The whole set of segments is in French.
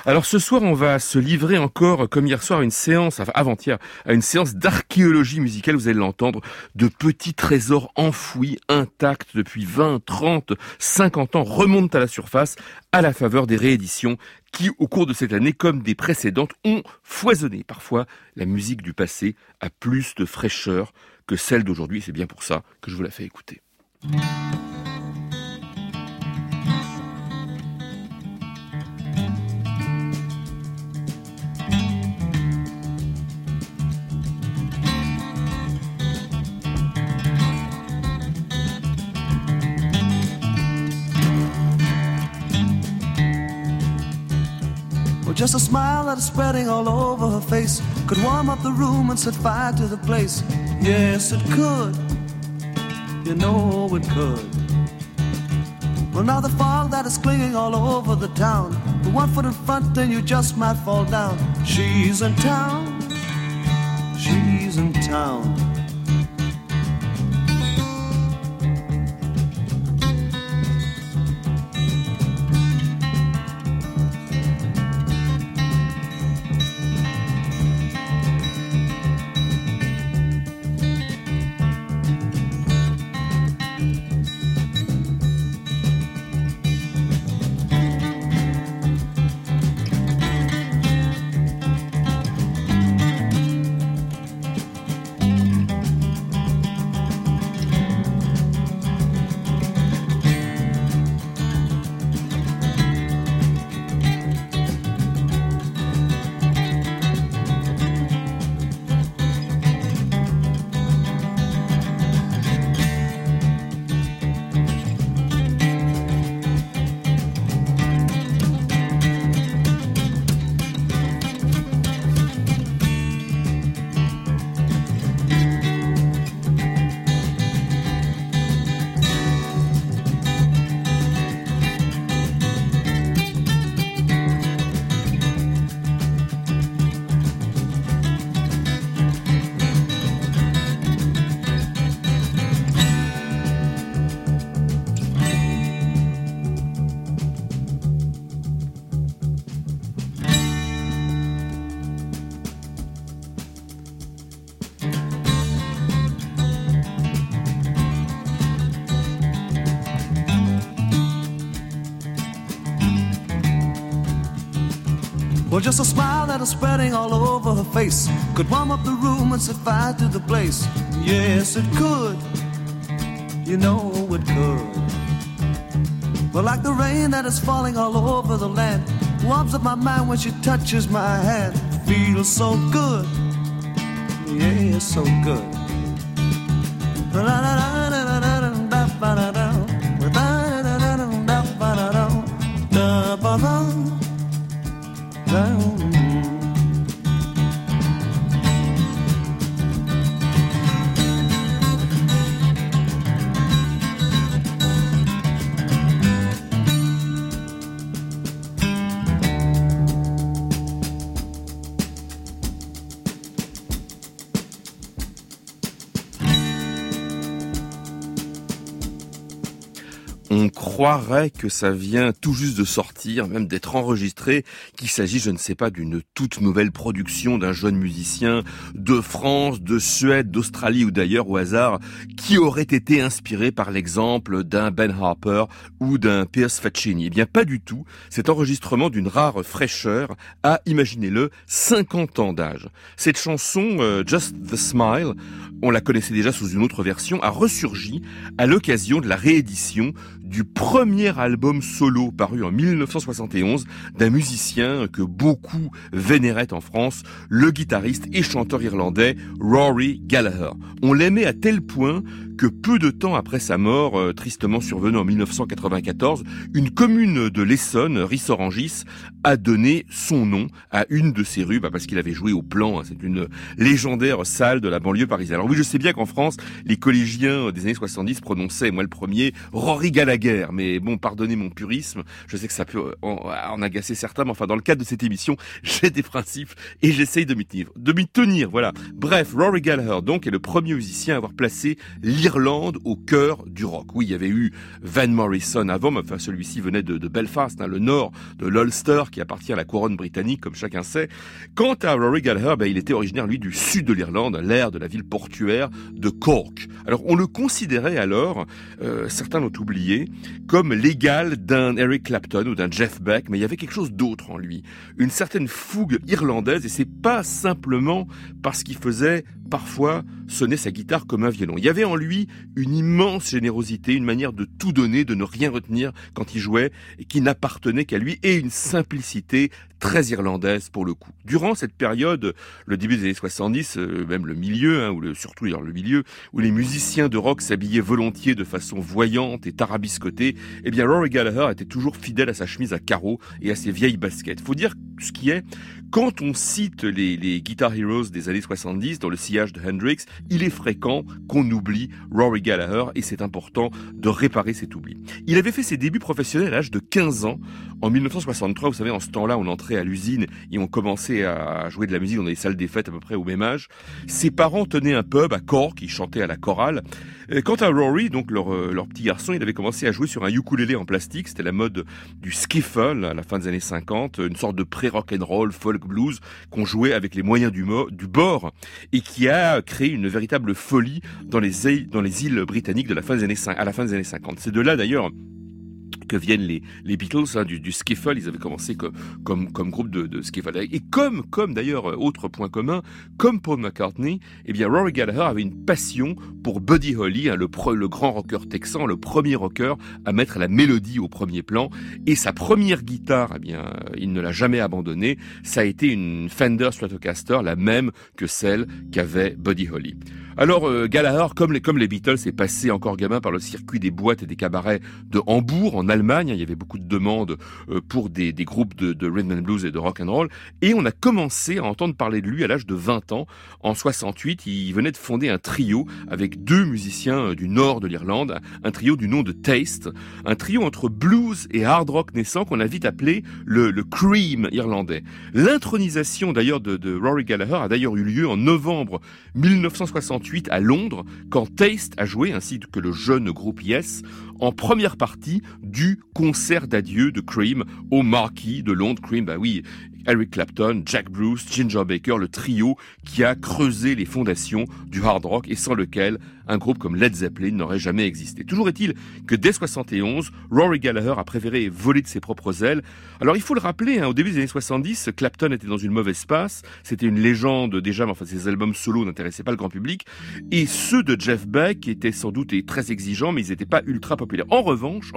Alors ce soir, on va se livrer encore, comme hier soir, à une séance, enfin avant-hier, à une séance d'archéologie musicale, vous allez l'entendre, de petits trésors enfouis, intacts depuis 20, 30, 50 ans, remontent à la surface à la faveur des rééditions qui, au cours de cette année, comme des précédentes, ont foisonné. Parfois, la musique du passé a plus de fraîcheur que celle d'aujourd'hui, c'est bien pour ça que je vous la fais écouter. Just a smile that is spreading all over her face could warm up the room and set fire to the place. Yes, it could. You know it could. Well, now the fog that is clinging all over the town. The 1 foot in front and you just might fall down. She's in town. She's in town. Well, just a smile that is spreading all over her face could warm up the room and set fire to the place. Yes, it could. You know it could. Well, like the rain that is falling all over the land, warms up my mind when she touches my hand. Feels so good. Yeah, so good. On croirait que ça vient tout juste de sortir, même d'être enregistré, qu'il s'agit, je ne sais pas, d'une toute nouvelle production d'un jeune musicien de France, de Suède, d'Australie ou d'ailleurs au hasard, qui aurait été inspiré par l'exemple d'un Ben Harper ou d'un Piers Faccini. Eh bien, pas du tout. Cet enregistrement d'une rare fraîcheur a, imaginez-le, 50 ans d'âge. Cette chanson, Just the Smile, on la connaissait déjà sous une autre version, a ressurgi à l'occasion de la réédition du premier album solo paru en 1971 d'un musicien que beaucoup vénéraient en France, le guitariste et chanteur irlandais Rory Gallagher. On l'aimait à tel point que peu de temps après sa mort, tristement survenue en 1994, une commune de l'Essonne, Rissorangis, a donné son nom à une de ses rues, parce qu'il avait joué au Plan, c'est une légendaire salle de la banlieue parisienne. Alors oui, je sais bien qu'en France, les collégiens des années 70 prononçaient, moi le premier, Rory Gallagher, mais bon, pardonnez mon purisme, je sais que ça peut en agacer certains, mais enfin dans le cadre de cette émission, j'ai des principes et j'essaye de m'y tenir, voilà. Bref, Rory Gallagher donc est le premier musicien à avoir placé l'Irlande au cœur du rock. Oui, il y avait eu Van Morrison avant, mais enfin celui-ci venait de Belfast, le nord de l'Ulster, qui appartient à la couronne britannique, comme chacun sait. Quant à Rory Gallagher, il était originaire, lui, du sud de l'Irlande, l'aire de la ville portuaire de Cork. Alors, on le considérait alors, certains l'ont oublié, comme l'égal d'un Eric Clapton ou d'un Jeff Beck, mais il y avait quelque chose d'autre en lui. Une certaine fougue irlandaise, et c'est pas simplement parce qu'il faisait parfois sonner sa guitare comme un violon. Il y avait en lui une immense générosité, une manière de tout donner, de ne rien retenir quand il jouait, et qui n'appartenait qu'à lui, et une simplicité très irlandaise pour le coup. Durant cette période, le début des années 70, même le milieu, surtout le milieu, où les musiciens de rock s'habillaient volontiers de façon voyante et tarabiscotée, eh bien Rory Gallagher était toujours fidèle à sa chemise à carreaux et à ses vieilles baskets. Faut dire ce qui est, quand on cite les Guitar Heroes des années 70 dans le sillage de Hendrix, il est fréquent qu'on oublie Rory Gallagher et c'est important de réparer cet oubli. Il avait fait ses débuts professionnels à l'âge de 15 ans, en 1963. Vous savez, en ce temps-là, on entrait à l'usine et on commençait à jouer de la musique dans des salles des fêtes à peu près au même âge. Ses parents tenaient un pub à Cork, ils chantaient à la chorale. Quant à Rory, donc leur petit garçon, il avait commencé à jouer sur un ukulélé en plastique. C'était la mode du skiffle à la fin des années 50, une sorte de pré-rock'n'roll, folk blues qu'on jouait avec les moyens du bord et qui a créé une véritable folie dans les îles britanniques à la fin des années 50. C'est de là d'ailleurs que viennent les Beatles, du skiffle. Ils avaient commencé comme groupe de skiffle. Et comme d'ailleurs, autre point commun, comme Paul McCartney, eh bien Rory Gallagher avait une passion pour Buddy Holly, le grand rocker texan, le premier rocker à mettre la mélodie au premier plan. Et sa première guitare, eh bien, il ne l'a jamais abandonnée. Ça a été une Fender Stratocaster, la même que celle qu'avait Buddy Holly. Alors Gallagher, comme les Beatles, est passé encore gamin par le circuit des boîtes et des cabarets de Hambourg, en Allemagne. Il y avait beaucoup de demandes pour des groupes de rhythm and blues et de rock and roll. Et on a commencé à entendre parler de lui à l'âge de 20 ans. En 68, il venait de fonder un trio avec 2 musiciens du nord de l'Irlande, un trio du nom de Taste, un trio entre blues et hard rock naissant qu'on a vite appelé le Cream irlandais. L'intronisation d'ailleurs de Rory Gallagher a d'ailleurs eu lieu en novembre 1968 à Londres, quand Taste a joué, ainsi que le jeune groupe Yes, en première partie du concert d'adieu de Cream au Marquis de Londres. Cream, oui, Eric Clapton, Jack Bruce, Ginger Baker, le trio qui a creusé les fondations du hard rock et sans lequel un groupe comme Led Zeppelin n'aurait jamais existé. Toujours est-il que dès 71, Rory Gallagher a préféré voler de ses propres ailes. Alors il faut le rappeler, au début des années 70, Clapton était dans une mauvaise passe, c'était une légende déjà, mais enfin ses albums solo n'intéressaient pas le grand public, et ceux de Jeff Beck étaient sans doute très exigeants, mais ils n'étaient pas ultra populaires. En revanche,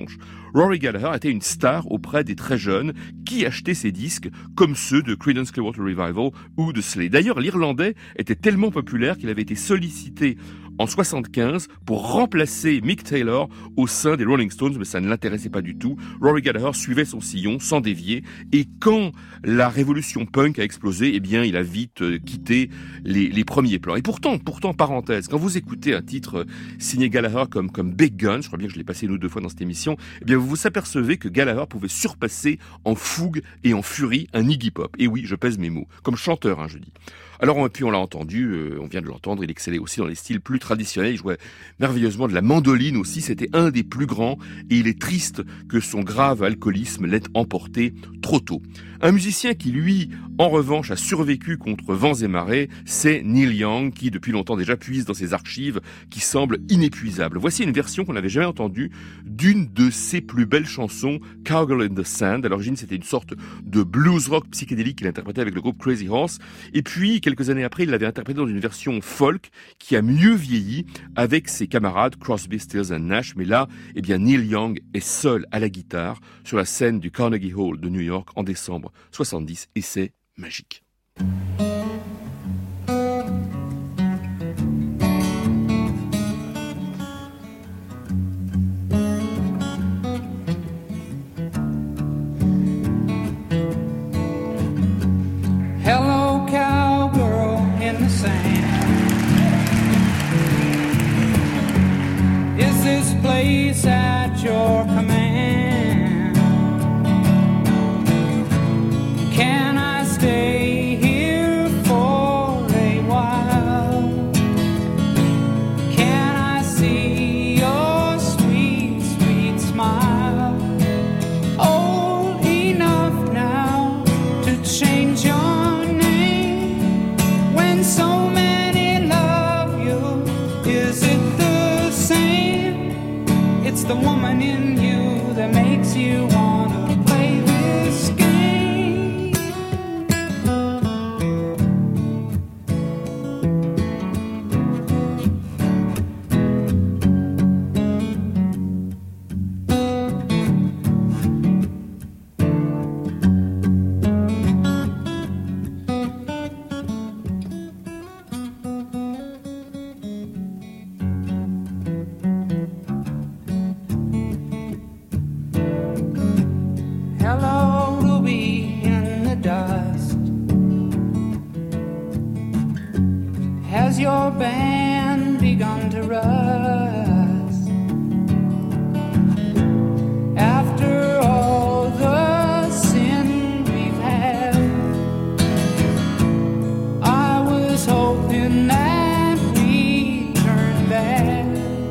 Rory Gallagher était une star auprès des très jeunes qui achetaient ses disques, comme ceux de Creedence Clearwater Revival ou de Slade. D'ailleurs, l'Irlandais était tellement populaire qu'il avait été sollicité en 75 pour remplacer Mick Taylor au sein des Rolling Stones, mais ça ne l'intéressait pas du tout. Rory Gallagher suivait son sillon sans dévier, et quand la révolution punk a explosé, eh bien il a vite quitté les premiers plans. Et pourtant, parenthèse, quand vous écoutez un titre signé Gallagher comme Big Gun, je crois bien que je l'ai passé une ou deux fois dans cette émission, eh bien vous vous apercevez que Gallagher pouvait surpasser en fougue et en furie un Iggy Pop. Et oui, je pèse mes mots, comme chanteur, je dis. Alors, puis on l'a entendu, on vient de l'entendre, il excellait aussi dans les styles plus traditionnels, il jouait merveilleusement de la mandoline aussi, c'était un des plus grands, et il est triste que son grave alcoolisme l'ait emporté trop tôt. Un musicien qui, lui, en revanche, a survécu contre vents et marées, c'est Neil Young, qui depuis longtemps déjà puise dans ses archives, qui semblent inépuisables. Voici une version qu'on n'avait jamais entendue d'une de ses plus belles chansons, Cowgirl in the Sand. À l'origine, c'était une sorte de blues rock psychédélique qu'il interprétait avec le groupe Crazy Horse, et puis quelques années après, il l'avait interprété dans une version folk qui a mieux vieilli avec ses camarades Crosby, Stills and Nash. Mais là, eh bien, Neil Young est seul à la guitare sur la scène du Carnegie Hall de New York en décembre 70 et c'est magique. Hello, cowgirl in the sand. Is this place at your command? Can I stay here for a while? Can I your band begun to rust? After all the sin we've had, I was hoping that we'd turn back.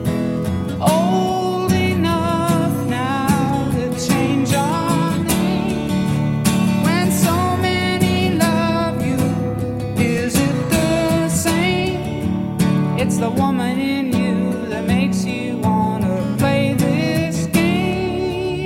Old enough now to change our name. When so many love you, is it the same? It's the woman in you that makes you wanna play this game.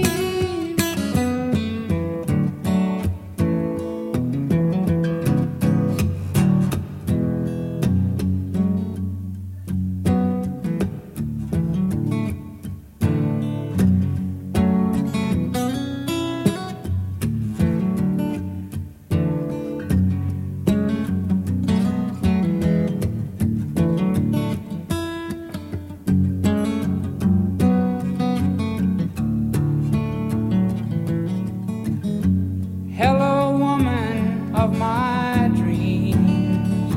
Hello, woman of my dreams.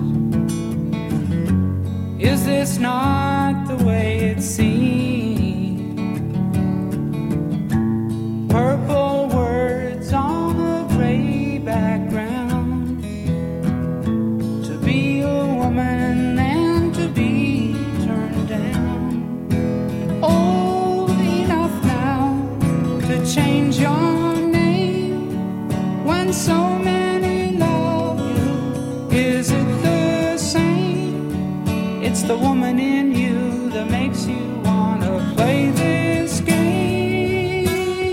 Is this not the way it seems? Purple words on a gray background. To be a woman and to be turned down. Old enough now to change your when so many love you, is it the same? It's the woman in you that makes you wanna play this game.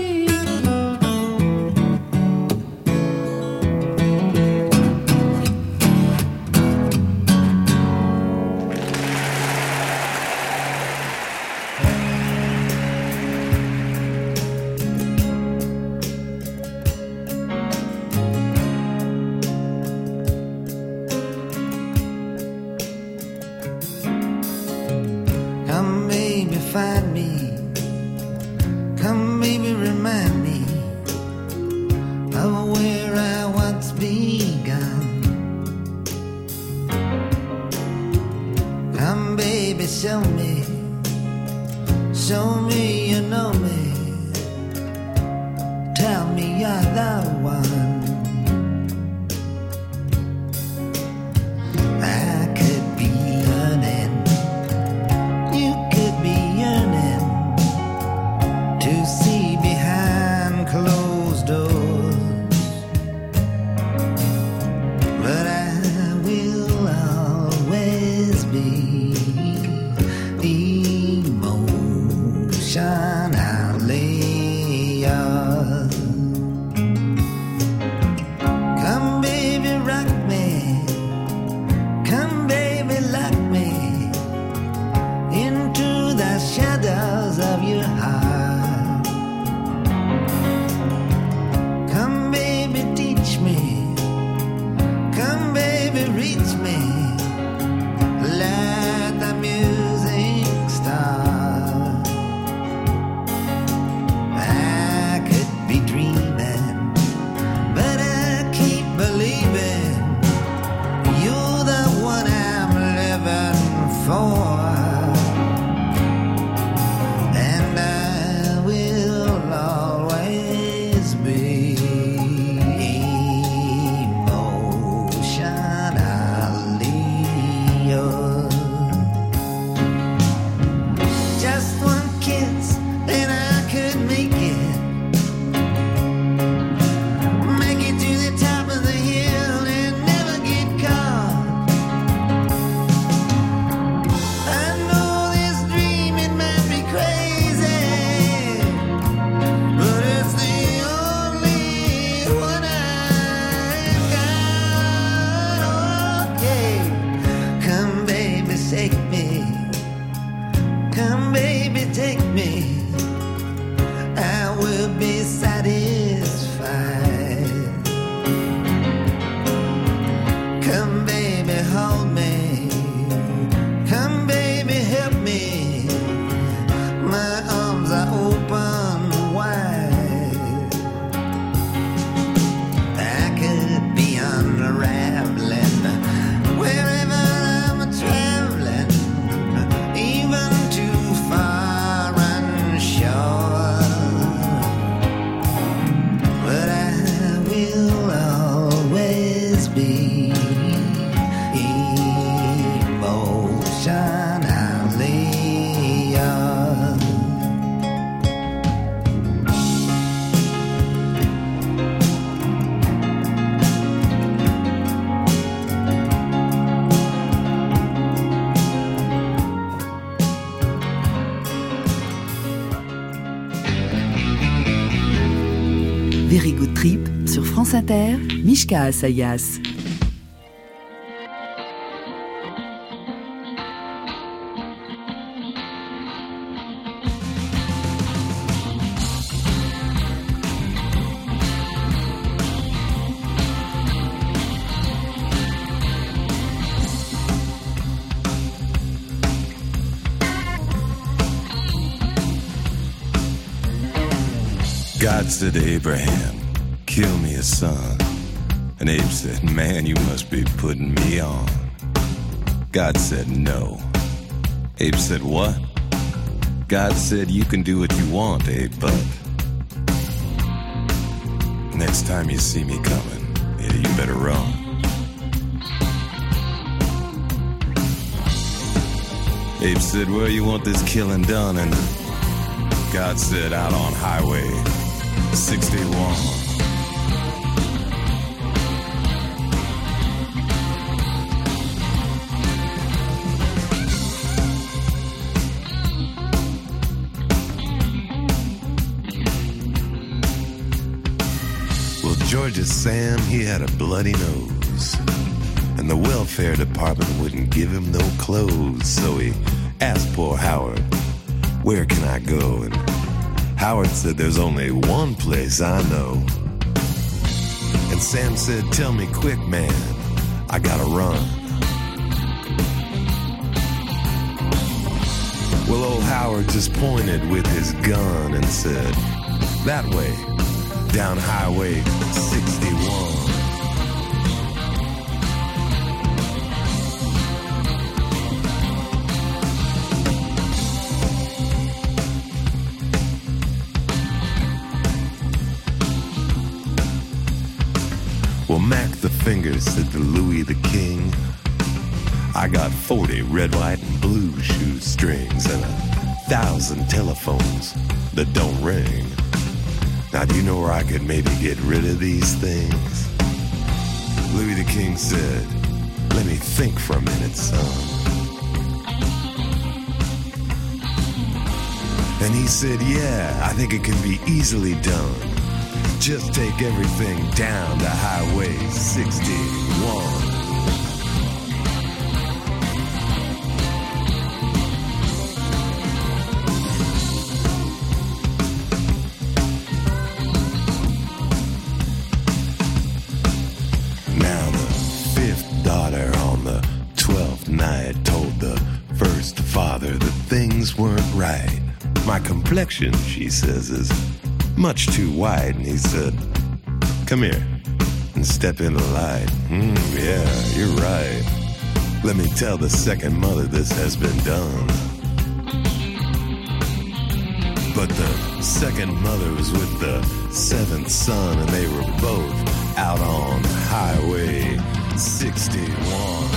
Come baby, find me. Come baby, remind me of where I once begun. Come baby, show me you know me. Tell me you're the one. I could be learning, you could be yearning to see behind closed doors, but I will always be emotionally yours. deep emotionally young. Very Good Trip sur France Inter, Mishka Asayas. God said to Abraham, kill me a son. And Abe said, man, you must be putting me on. God said, no. Abe said, what? God said, you can do what you want, Abe, but next time you see me coming, yeah, you better run. Abe said, where you want this killing done? And God said, out on Highway 61. Well, George's Sam, he had a bloody nose, and the welfare department wouldn't give him no clothes, so he asked poor Howard, where can I go? And Howard said, there's only one place I know. And Sam said, tell me quick, man, I gotta run. Well, old Howard just pointed with his gun and said, that way, down Highway 61. Well, Mac the Finger said to Louis the King, I got 40 red, white, and blue shoestrings and 1,000 telephones that don't ring. Now, do you know where I could maybe get rid of these things? Louis the King said, let me think for a minute, son. And he said, yeah, I think it can be easily done. Just take everything down to Highway 61. Now the fifth daughter on the 12th night told the first father that things weren't right. My complexion, she says, is much too white. And he said, come here and step into the light. Yeah, you're right. Let me tell the second mother this has been done. But the second mother was with the seventh son, and they were both out on Highway 61.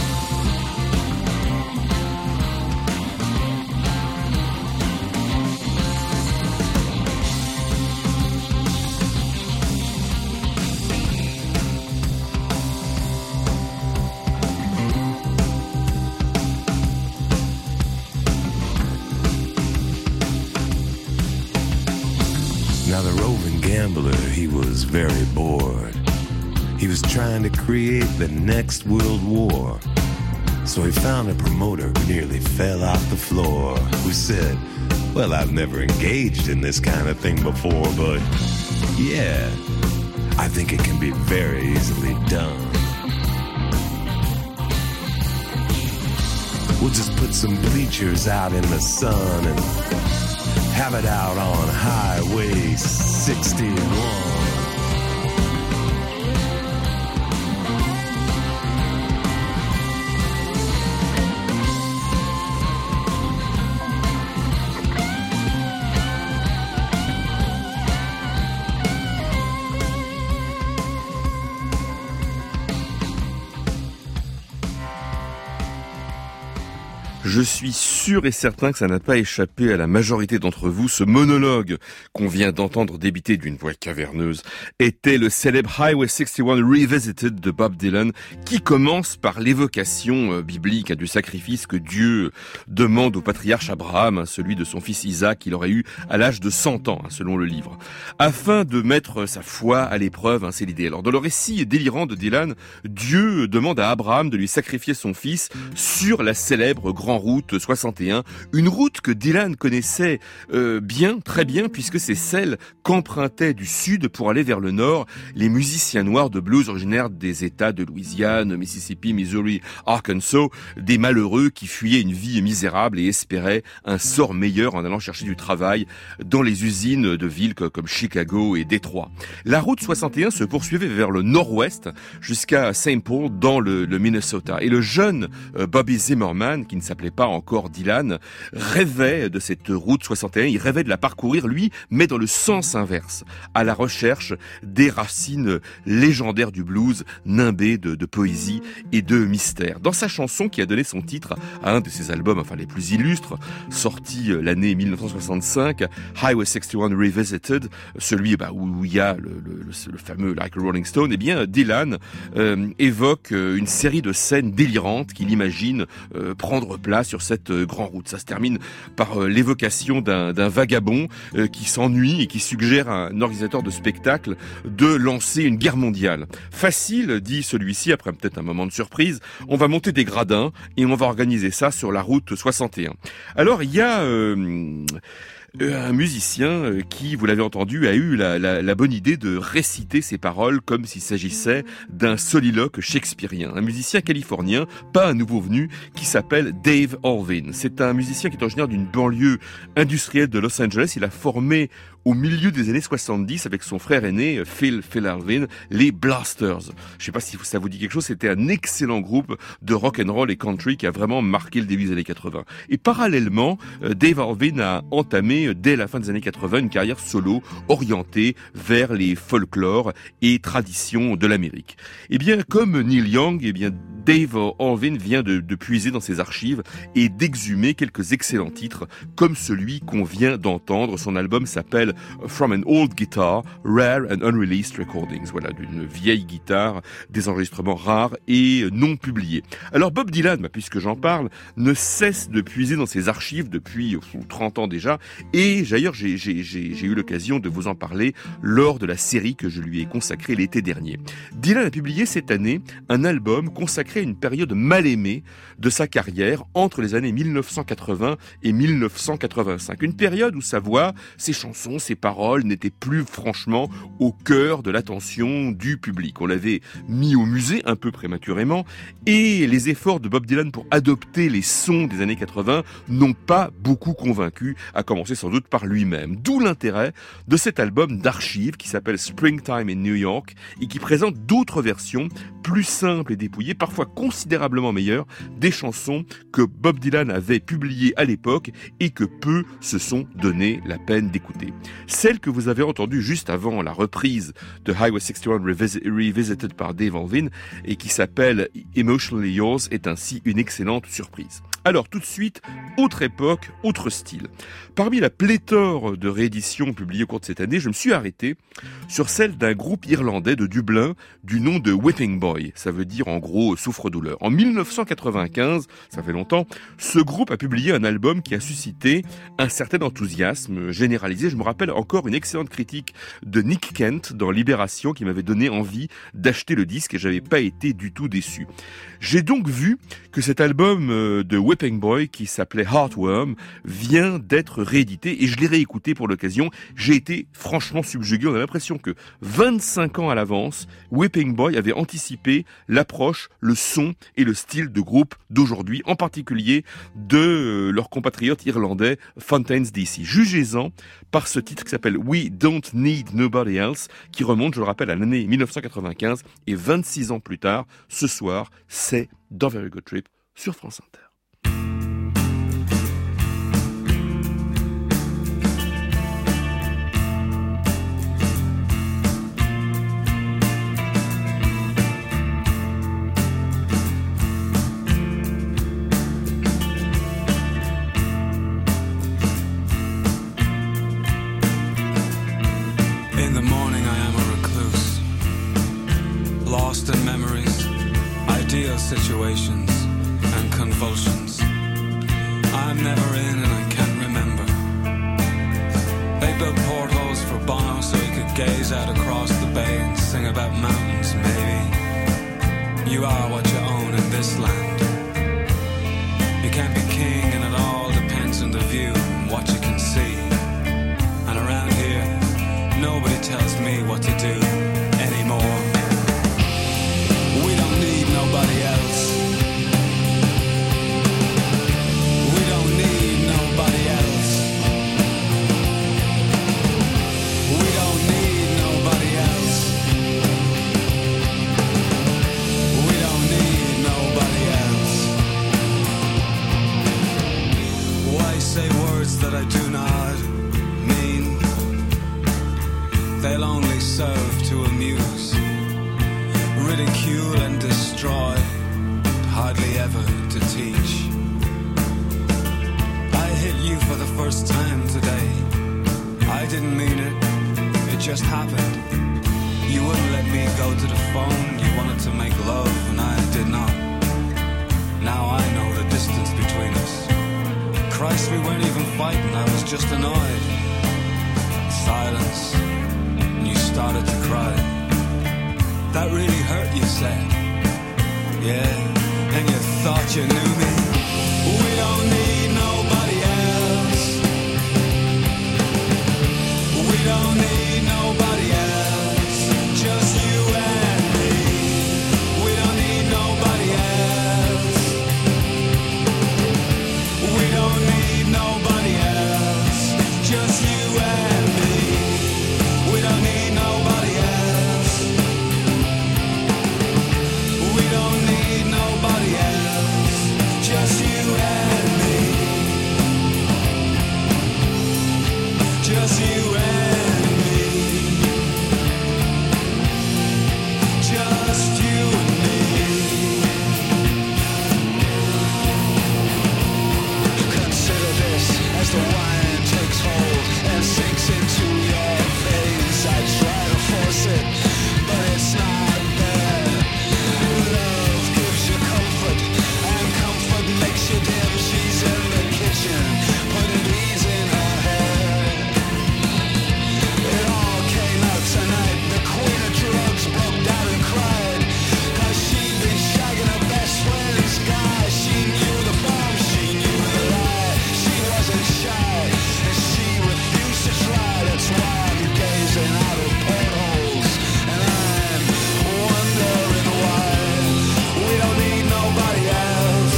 Now the roving gambler, he was very bored. He was trying to create the next world war. So he found a promoter who nearly fell off the floor, who said, well, I've never engaged in this kind of thing before, but yeah, I think it can be very easily done. We'll just put some bleachers out in the sun and have it out on Highway 61. Je suis sûr et certain que ça n'a pas échappé à la majorité d'entre vous. Ce monologue qu'on vient d'entendre débiter d'une voix caverneuse était le célèbre Highway 61 Revisited de Bob Dylan, qui commence par l'évocation biblique du sacrifice que Dieu demande au patriarche Abraham, celui de son fils Isaac qu'il aurait eu à l'âge de 100 ans, selon le livre. Afin de mettre sa foi à l'épreuve, c'est l'idée. Alors, dans le récit délirant de Dylan, Dieu demande à Abraham de lui sacrifier son fils sur la célèbre Grande Route 61, une route que Dylan connaissait très bien, puisque c'est celle qu'empruntaient du sud pour aller vers le nord les musiciens noirs de blues originaires des États de Louisiane, Mississippi, Missouri, Arkansas, des malheureux qui fuyaient une vie misérable et espéraient un sort meilleur en allant chercher du travail dans les usines de villes comme Chicago et Détroit. La route 61 se poursuivait vers le nord-ouest jusqu'à St. Paul dans le Minnesota. Et le jeune Bobby Zimmerman, qui ne s'appelait pas encore Dylan, rêvait de cette route 61, il rêvait de la parcourir, lui, mais dans le sens inverse, à la recherche des racines légendaires du blues, nimbées de poésie et de mystère. Dans sa chanson qui a donné son titre à un de ses albums, les plus illustres, sorti l'année 1965, Highway 61 Revisited, celui où il y a le fameux Like a Rolling Stone, Dylan évoque une série de scènes délirantes qu'il imagine prendre place sur cette grande route. Ça se termine par l'évocation d'un vagabond qui s'ennuie et qui suggère à un organisateur de spectacle de lancer une guerre mondiale. Facile, dit celui-ci, après peut-être un moment de surprise, on va monter des gradins et on va organiser ça sur la route 61. Alors il y a un musicien qui, vous l'avez entendu, a eu la bonne idée de réciter ses paroles comme s'il s'agissait d'un soliloque shakespearien. Un musicien californien, pas un nouveau venu, qui s'appelle Dave Alvin. C'est un musicien qui est originaire d'une banlieue industrielle de Los Angeles. Il a formé au milieu des années 70 avec son frère aîné Phil Alvin, les Blasters. Je sais pas si ça vous dit quelque chose, c'était un excellent groupe de rock and roll et country qui a vraiment marqué le début des années 80. Et parallèlement, Dave Alvin a entamé dès la fin des années 80 une carrière solo orientée vers les folklores et traditions de l'Amérique. Comme Neil Young, Dave Alvin vient de puiser dans ses archives et d'exhumer quelques excellents titres comme celui qu'on vient d'entendre. Son album s'appelle From an Old Guitar, Rare and Unreleased Recordings. Voilà, d'une vieille guitare, des enregistrements rares et non publiés. Alors Bob Dylan, puisque j'en parle, ne cesse de puiser dans ses archives depuis 30 ans déjà. Et d'ailleurs, j'ai eu l'occasion de vous en parler lors de la série que je lui ai consacrée l'été dernier. Dylan a publié cette année un album consacré à une période mal aimée de sa carrière entre les années 1980 et 1985. Une période où sa voix, ses chansons, ses paroles n'étaient plus franchement au cœur de l'attention du public. On l'avait mis au musée un peu prématurément et les efforts de Bob Dylan pour adopter les sons des années 80 n'ont pas beaucoup convaincu, à commencer sans doute par lui-même. D'où l'intérêt de cet album d'archives qui s'appelle Springtime in New York et qui présente d'autres versions plus simples et dépouillées, parfois considérablement meilleures, des chansons que Bob Dylan avait publiées à l'époque et que peu se sont donné la peine d'écouter. Celle que vous avez entendue juste avant la reprise de Highway 61 Revisited par Dave Alvin et qui s'appelle Emotionally Yours est ainsi une excellente surprise. Alors tout de suite, autre époque, autre style. Parmi la pléthore de rééditions publiées au cours de cette année, je me suis arrêté sur celle d'un groupe irlandais de Dublin du nom de Whipping Boy. Ça veut dire en gros souffre-douleur. En 1995, ça fait longtemps, ce groupe a publié un album qui a suscité un certain enthousiasme généralisé. Je me rappelle encore une excellente critique de Nick Kent dans Libération qui m'avait donné envie d'acheter le disque et j'avais pas été du tout déçu. J'ai donc vu que cet album de Whipping Boy qui s'appelait Heartworm vient d'être réédité et je l'ai réécouté pour l'occasion. J'ai été franchement subjugué. On a l'impression que 25 ans à l'avance, Whipping Boy avait anticipé l'approche, le son et le style de groupe d'aujourd'hui, en particulier de leurs compatriotes irlandais Fontaines DC. Jugez-en par ce titre qui s'appelle We Don't Need Nobody Else, qui remonte, je le rappelle, à l'année 1995 et 26 ans plus tard, ce soir, c'est dans Very Good Trip sur France Inter. distant memories, ideal situations, and convulsions. I'm never in and I can't remember. They built portholes for Bono so he could gaze out across the bay and sing about mountains, maybe. You are what you own in this land. You can't be king and it all depends on the view and what you can see. And around here, nobody tells me what to do anymore. We don't need nobody else. We don't need nobody else. We don't need nobody else. We don't need nobody else. Why say words that I do not mean? They'll only serve to amuse, ridicule and destroy, hardly ever to teach. I hit you for the first time today. I didn't mean it, it just happened. You wouldn't let me go to the phone. You wanted to make love and I did not. Now I know the distance between us. Christ, we weren't even fighting, I was just annoyed. Silence, and you started to cry. That really hurt, you said. Yeah, and you thought you knew me. We don't need nobody else. We don't need nobody else. Just you and me. We don't need nobody else. We don't need nobody else. Just you and me. We don't need nobody else. We don't need nobody else. Just you and me. Just you and me. Just you and me. Consider this as the wine takes hold and sinks into your veins. I try to force it, but it's not there. Love gives you comfort, and comfort makes you dim. She's in the kitchen, putting bees in her hair. It all came out tonight. The queen of drugs broke down and cried, 'cause she'd been shagging her best friend's guy. She knew the bomb, she knew the lie. She wasn't shy, and she refused to try. That's why I'm gazing out of portholes, and I'm wondering why. We don't need nobody else.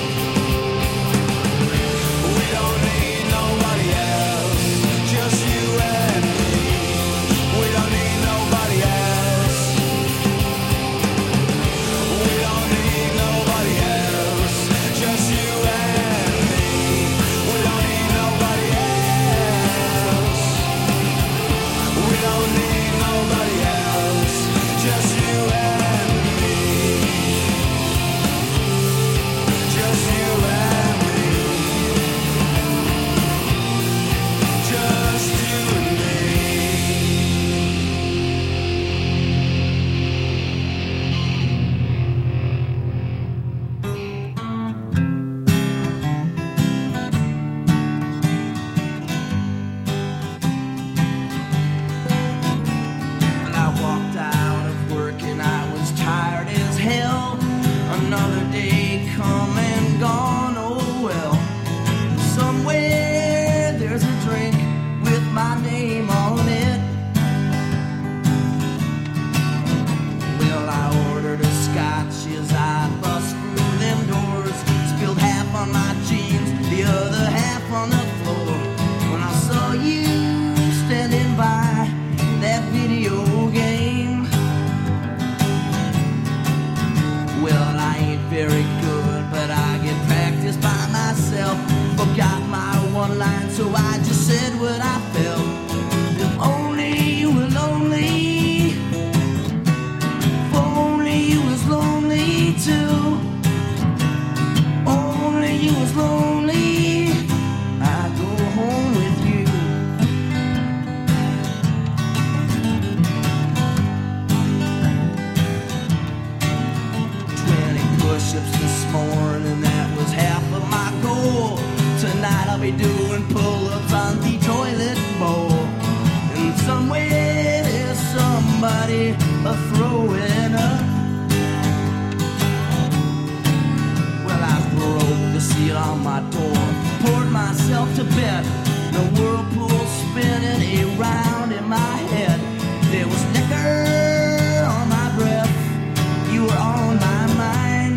We don't need nobody else. Just you and me. We don't need nobody else. We don't need nobody else. Just you and me. We don't need nobody else. We don't need nobody else. Just you and me. Just you and me. Just you and me. And I walked out of work and I was tired as hell. Another day come and gone, oh well. Somewhere there's a drink with my name on it. Well, I ordered a scotch as I bust through them doors. Spilled half on my jeans, the other half on the floor. When I saw you standing by that video game. Well, I ain't very good, but I get practice by myself. Forgot my one line, so I just said what I felt. If only you were lonely, if only you was lonely too. Only you was lonely, I'd go home with you. spaceships this morning, that was half of my goal. Tonight I'll be doing pull-ups on the toilet bowl. And somewhere there's somebody a-throwing up. Well, I broke the seal on my door, poured myself to bed, the whirlpool spinning around in my head. There was liquor on my breath, you were on my mind,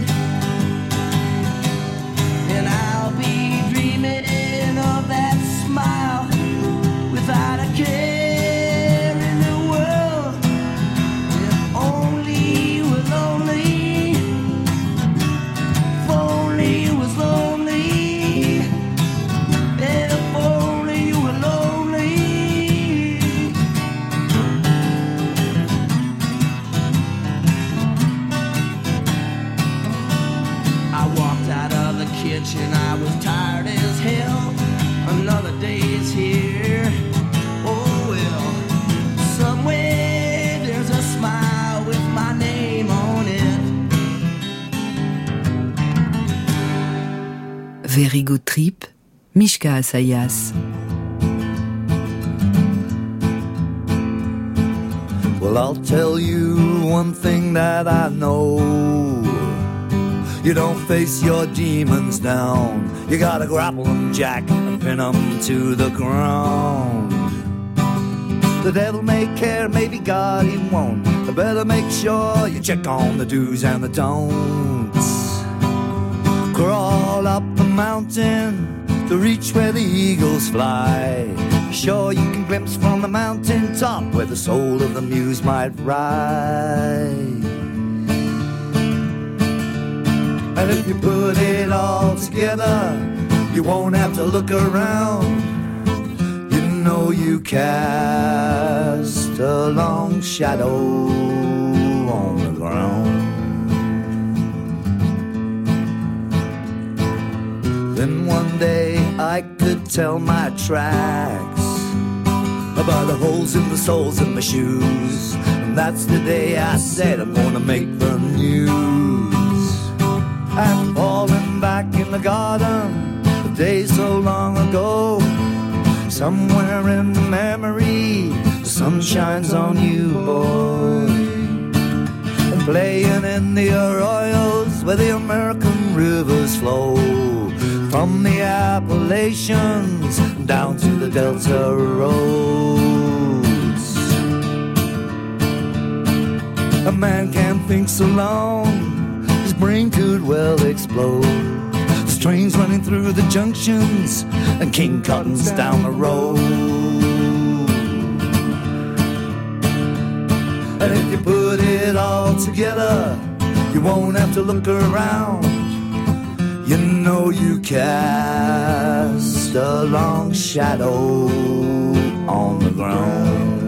and I'll be dreaming of that smile without a care in the world. If only you were lonely, if only you was lonely, if only you were lonely. I walked out of the kitchen, I was tired as hell. Another day is here. Oh well, somewhere there's a smile with my name on it. Very Good Trip, Mishka Asayas. Well, I'll tell you one thing that I know. You don't face your demons down. You gotta grapple them, Jack, and pin them to the ground. The devil may care, maybe God he won't. But better make sure you check on the do's and the don'ts. Crawl up a mountain to reach where the eagles fly. Sure you can glimpse from the mountain top where the soul of the muse might rise. And if you put it all together, you won't have to look around. You know you cast a long shadow on the ground. Then one day I could tell my tracks by the holes in the soles of my shoes. And that's the day I said I'm gonna make the news. I'm falling back in the garden, the days so long ago. Somewhere in the memory, the sun shines on you, boy. And playing in the arroyos where the American rivers flow. From the Appalachians down to the Delta roads. A man can't think so long, his brain could well explode. There's trains running through the junctions and King Cotton's down the road. And if you put it all together, you won't have to look around. You know you cast a long shadow on the ground.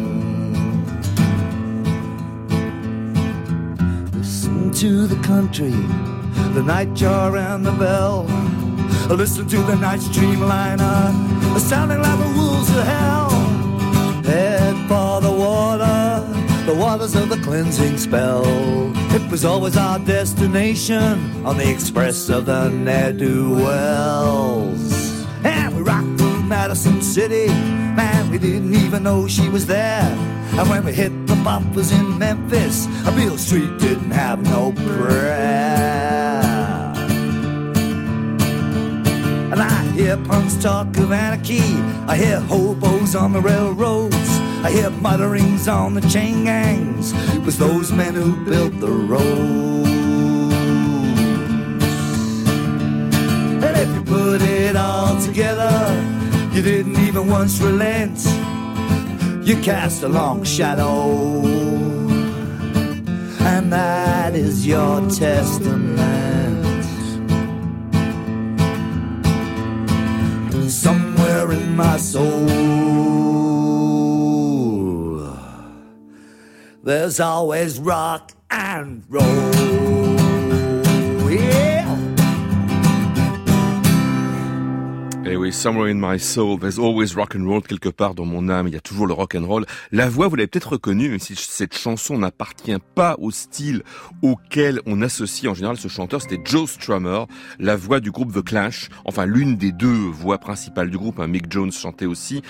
Listen to the country, the nightjar and the bell. Listen to the night streamliner, sounding like the wolves of hell. Head for the waters of the cleansing spell. It was always our destination on the express of the ne'er-do-wells. And we rocked through Madison City, man, we didn't even know she was there. And when we hit the bumpers in Memphis, Beale Street didn't have no prayer. And I hear punks talk of anarchy, I hear hobos on the railroads, I hear mutterings on the chain gangs. It was those men who built the roads. And if you put it all together, you didn't even once relent. You cast a long shadow, and that is your testament. Somewhere in my soul, there's always rock and roll. Yeah. Eh oui, oui, Somewhere in my soul, there's always rock and roll, quelque part dans mon âme, il y a toujours le rock and roll. La voix, vous l'avez peut-être reconnue, même si cette chanson n'appartient pas au style auquel on associe en général ce chanteur, c'était Joe Strummer, la voix du groupe The Clash, enfin l'une des deux voix principales du groupe, hein. Mick Jones chantait aussi,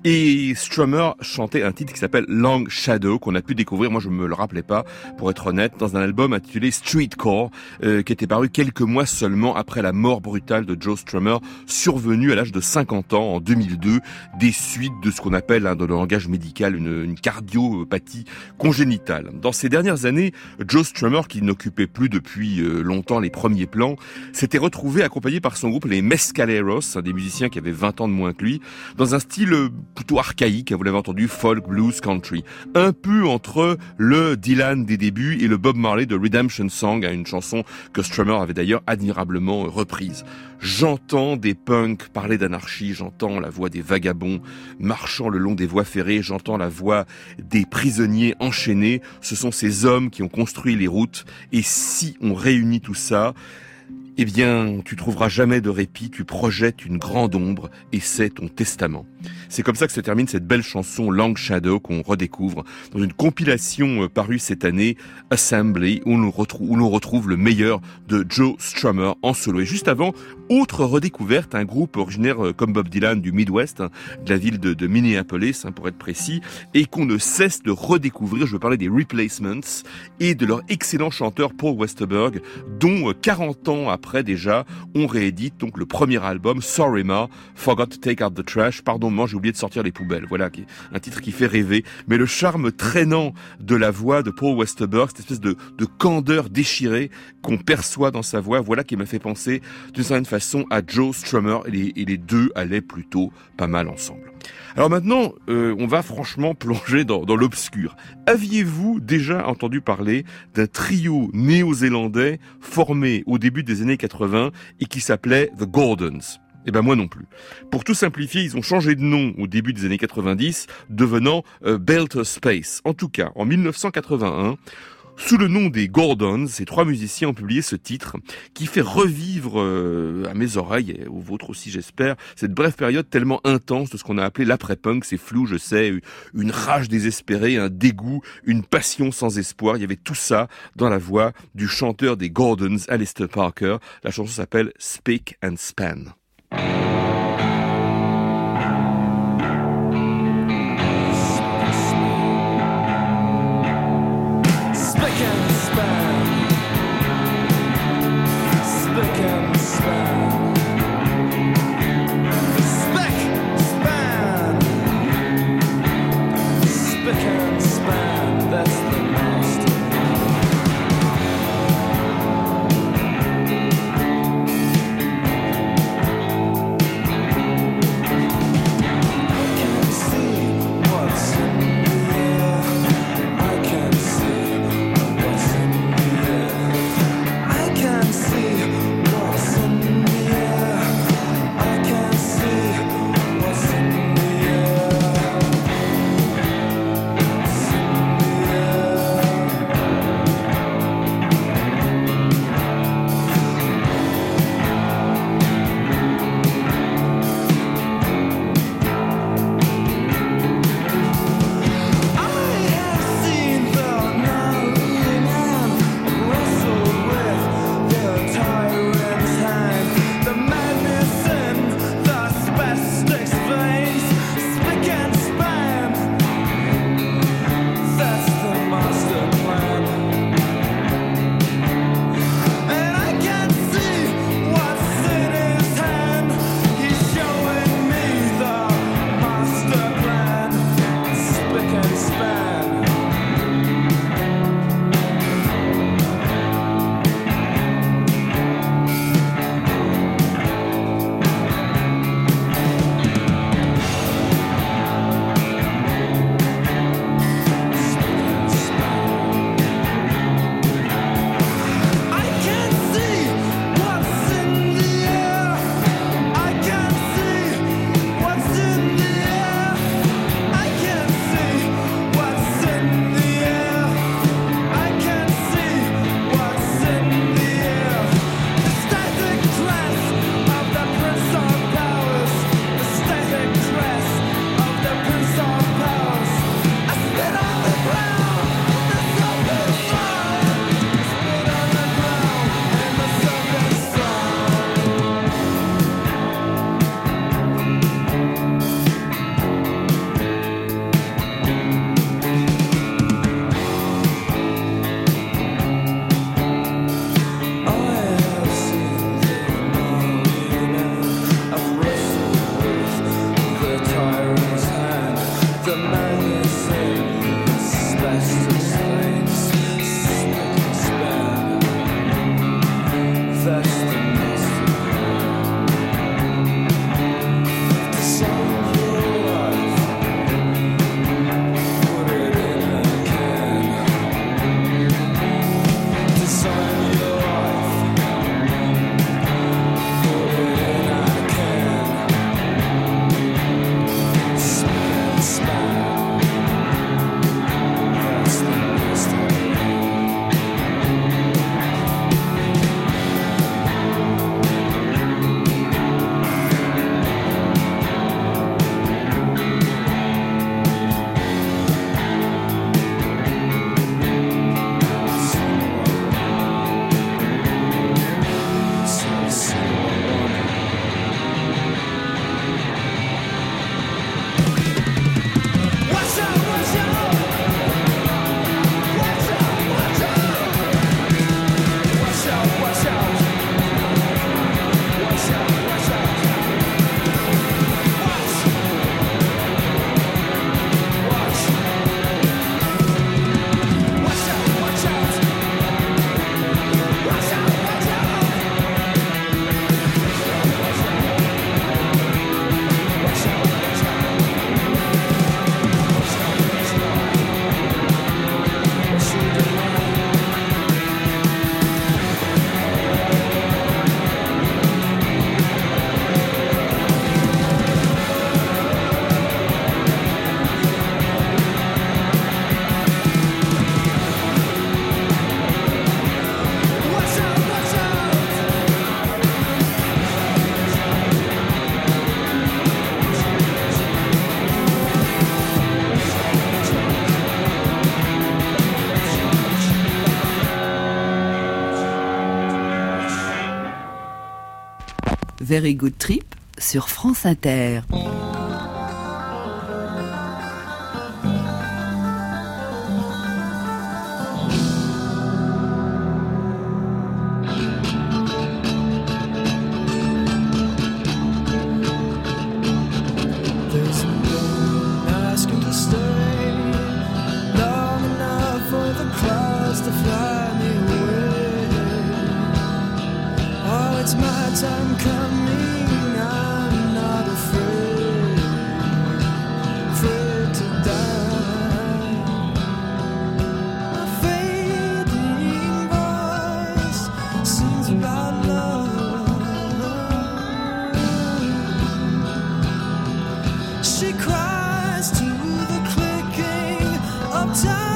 et Strummer chantait un titre qui s'appelle Long Shadow, qu'on a pu découvrir, moi je me le rappelais pas, pour être honnête, dans un album intitulé Streetcore, qui était paru quelques mois seulement après la mort brutale de Joe Strummer, survenue à l'âge de 50 ans en 2002, des suites de ce qu'on appelle dans le langage médical une cardiopathie congénitale. Dans ces dernières années, Joe Strummer, qui n'occupait plus depuis longtemps les premiers plans, s'était retrouvé accompagné par son groupe les Mescaleros, des musiciens qui avaient 20 ans de moins que lui, dans un style plutôt archaïque, vous l'avez entendu, folk, blues, country, un peu entre le Dylan des débuts et le Bob Marley de Redemption Song, une chanson que Strummer avait d'ailleurs admirablement reprise. J'entends des punks parler d'anarchie, j'entends la voix des vagabonds marchant le long des voies ferrées, j'entends la voix des prisonniers enchaînés. Ce sont ces hommes qui ont construit les routes, et si on réunit tout ça, eh bien, tu trouveras jamais de répit, tu projettes une grande ombre, et c'est ton testament. C'est comme ça que se termine cette belle chanson Long Shadow qu'on redécouvre dans une compilation parue cette année, Assembly, où l'on retrouve le meilleur de Joe Strummer en solo. Et juste avant, autre redécouverte, un groupe originaire comme Bob Dylan du Midwest, de la ville de Minneapolis, pour être précis, et qu'on ne cesse de redécouvrir. Je veux parler des Replacements et de leur excellent chanteur Paul Westerberg, dont 40 ans après déjà, on réédite donc le premier album, Sorry Ma, Forgot to Take Out the Trash, pardon maman, j'ai oublié de sortir les poubelles. Voilà, un titre qui fait rêver. Mais le charme traînant de la voix de Paul Westerberg, cette espèce de candeur déchirée qu'on perçoit dans sa voix, voilà qui m'a fait penser d'une certaine façon à Joe Strummer, et les deux allaient plutôt pas mal ensemble. Alors maintenant, on va franchement plonger dans l'obscur. Aviez-vous déjà entendu parler d'un trio néo-zélandais formé au début des années 80 et qui s'appelait The Gordons ? Eh ben moi non plus. Pour tout simplifier, ils ont changé de nom au début des années 90, devenant Belter Space. En tout cas, en 1981, sous le nom des Gordons, ces trois musiciens ont publié ce titre qui fait revivre à mes oreilles, et aux vôtres aussi j'espère, cette brève période tellement intense de ce qu'on a appelé l'après-punk. C'est flou, je sais, une rage désespérée, un dégoût, une passion sans espoir. Il y avait tout ça dans la voix du chanteur des Gordons, Alistair Parker. La chanson s'appelle Speak and Span. Very Good Trip sur France Inter. Time coming, I'm not afraid, afraid to die. My fading voice sings about love. She cries to the clicking of time.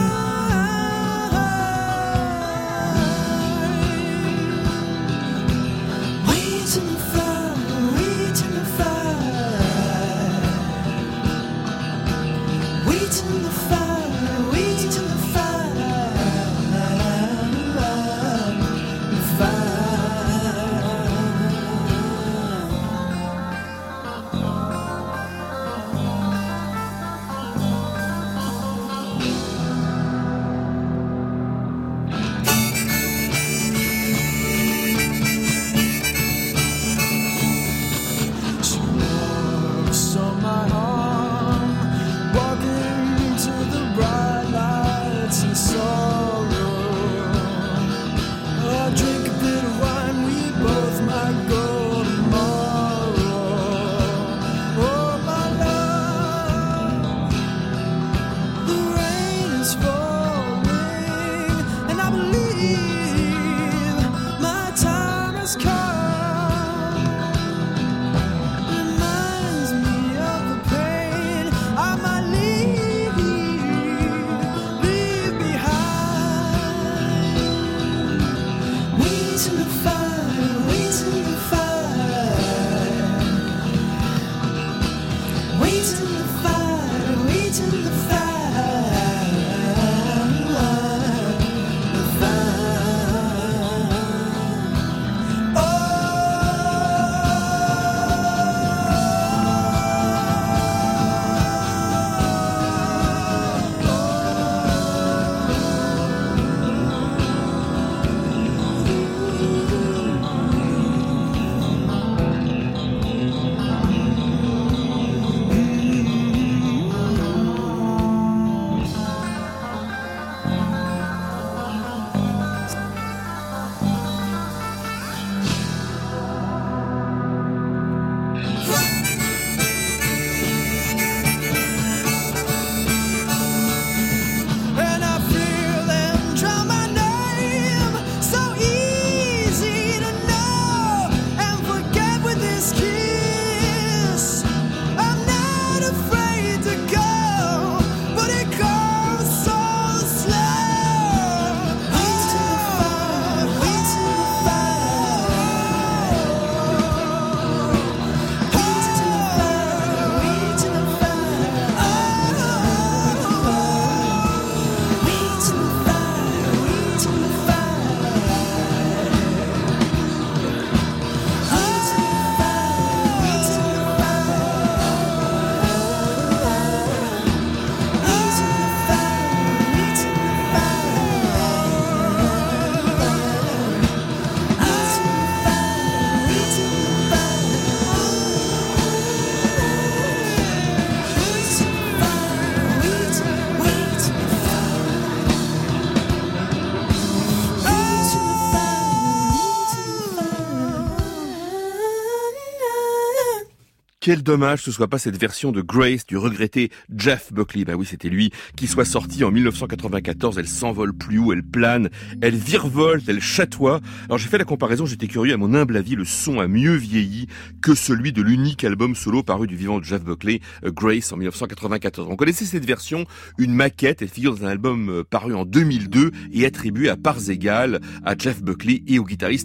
Quel dommage que ce soit pas cette version de Grace du regretté Jeff Buckley. Ben oui, c'était lui qui soit sorti en 1994. Elle s'envole plus haut, elle plane, elle virevolte, elle chatoie. Alors j'ai fait la comparaison, j'étais curieux, à mon humble avis, le son a mieux vieilli que celui de l'unique album solo paru du vivant de Jeff Buckley, Grace, en 1994. On connaissait cette version, une maquette, elle figure dans un album paru en 2002 et attribuée à parts égales à Jeff Buckley et au guitariste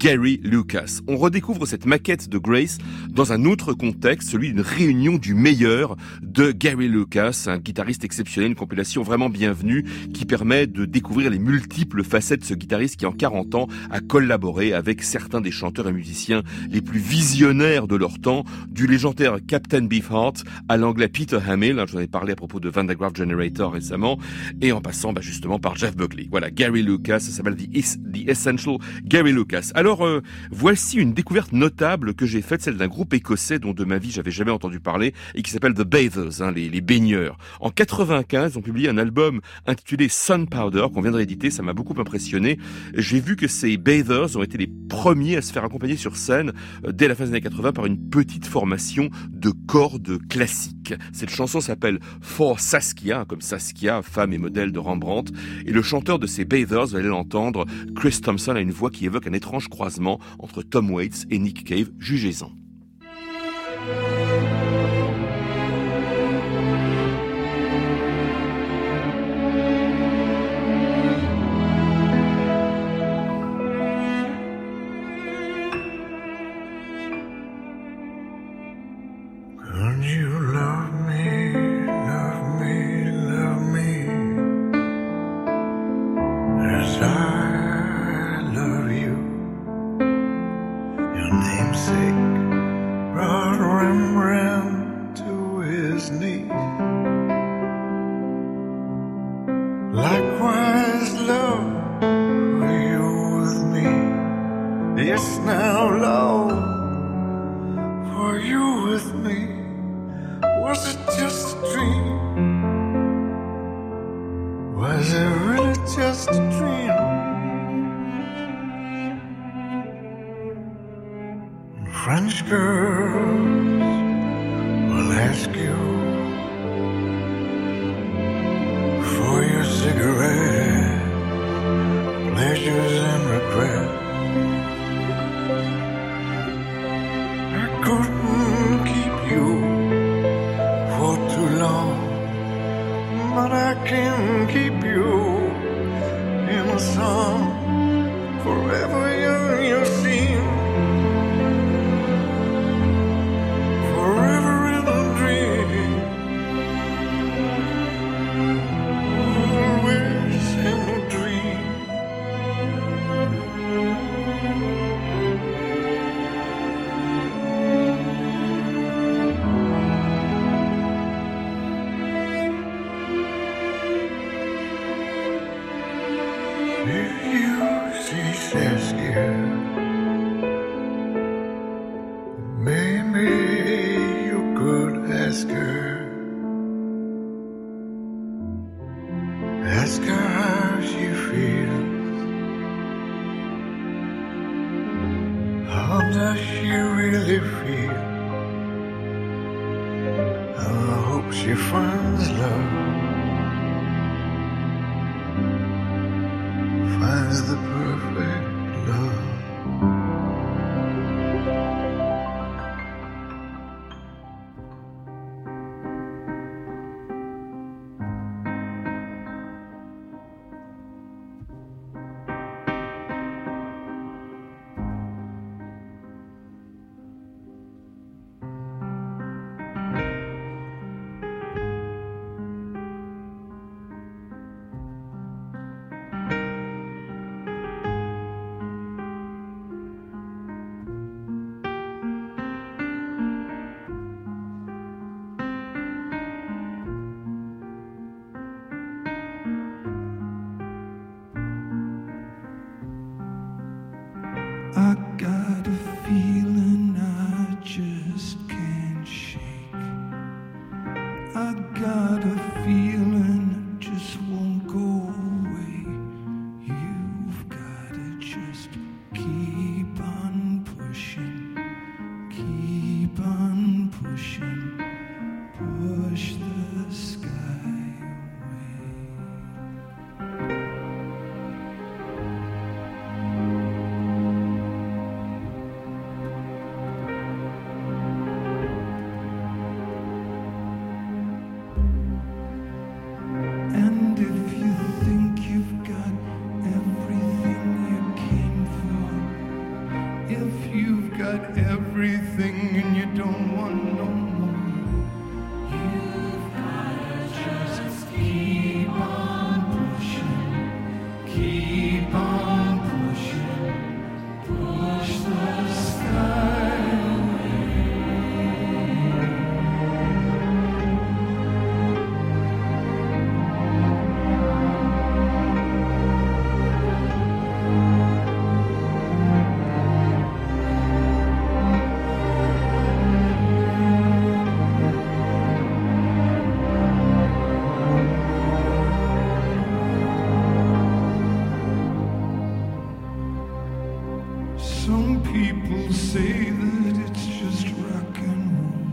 Gary Lucas. On redécouvre cette maquette de Grace dans un autre contexte, celui d'une réunion du meilleur de Gary Lucas, un guitariste exceptionnel, une compilation vraiment bienvenue qui permet de découvrir les multiples facettes de ce guitariste qui en 40 ans a collaboré avec certains des chanteurs et musiciens les plus visionnaires de leur temps, du légendaire Captain Beefheart à l'anglais Peter Hamill, j'en ai parlé à propos de Van de Graaff Generator récemment, et en passant justement par Jeff Buckley. Voilà, Gary Lucas, ça s'appelle The Essential Gary Lucas. Alors, voici une découverte notable que j'ai faite, celle d'un groupe écossais dont de ma vie j'avais jamais entendu parler et qui s'appelle The Bathers, les baigneurs. En 95, ils ont publié un album intitulé Sun Powder qu'on vient de rééditer, ça m'a beaucoup impressionné. J'ai vu que ces Bathers ont été les premiers à se faire accompagner sur scène dès la fin des années 80 par une petite formation de cordes classiques. Cette chanson s'appelle For Saskia, comme Saskia, femme et modèle de Rembrandt, et le chanteur de ces Bathers, vous allez l'entendre, Chris Thompson, a une voix qui évoque un étrange croisement entre Tom Waits et Nick Cave. Jugez-en. French girls will ask you for your cigarette, pleasures and regret. I couldn't keep you for too long, but I can keep you in a song. Forever young you'll seem, forever in a dream, always in a dream. If you see Saskia, maybe you could ask her. Ask her how she feels. How does she really feel? I hope she finds love, finds the perfect love. I got a feeling I just can't shake. I got a feeling it just won't go away. You've gotta just keep on pushing, keep on pushing, push the sky away. And if you think you've got everything you came for, got everything and you don't want no more. You've gotta just keep on pushing, keep on pushing, push the sky Some people say that it's just rock and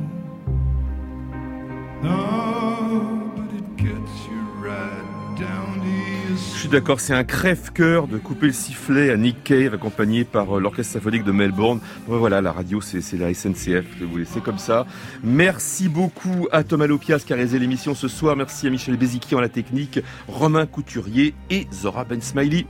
roll. Oh, but it gets you right down to your Je suis d'accord, c'est un crève-cœur de couper le sifflet à Nick Cave, accompagné par l'Orchestre Symphonique de Melbourne. Voilà, la radio, c'est la SNCF, je vais vous laisser comme ça. Merci beaucoup à Thomas Lopias qui a réalisé l'émission ce soir. Merci à Michel Béziquian à la technique, Romain Couturier et Zora Ben Smiley.